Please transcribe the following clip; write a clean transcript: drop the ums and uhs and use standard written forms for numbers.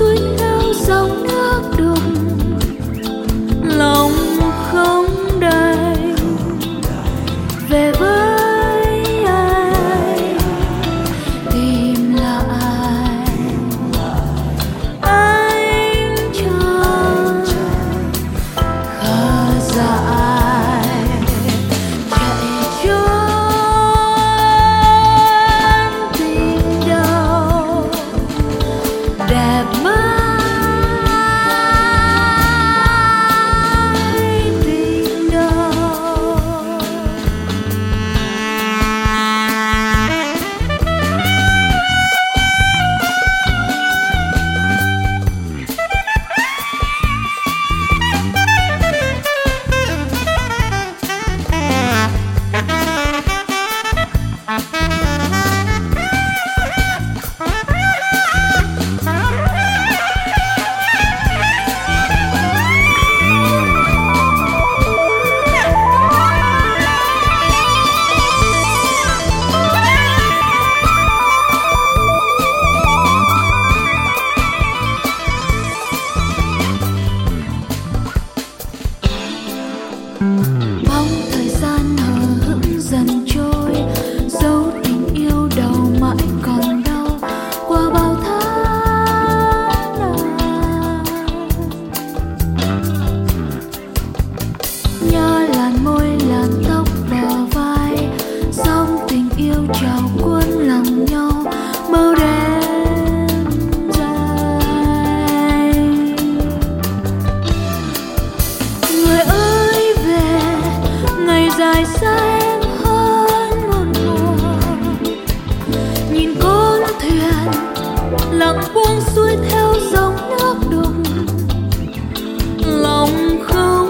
xuôi theo dòng nước đục, lòng không đành về với ai, tìm lại anh chẳng khờ dại chạy trốn tình đâu đẹp mãi tình đâu. Bóng thời gian hờ hững dần trôi, dấu tình yêu đầu mãi còn đau qua bao tháng năm. Nhớ làn môi làn tóc bờ vai, dòng tình yêu trào cuốn lòng nhau mơ đêm dài. Người ơi về, ngày dài xa em hơn một mùa. Nhìn con thuyền lặng buông xuôi theo dòng nước đục, lòng không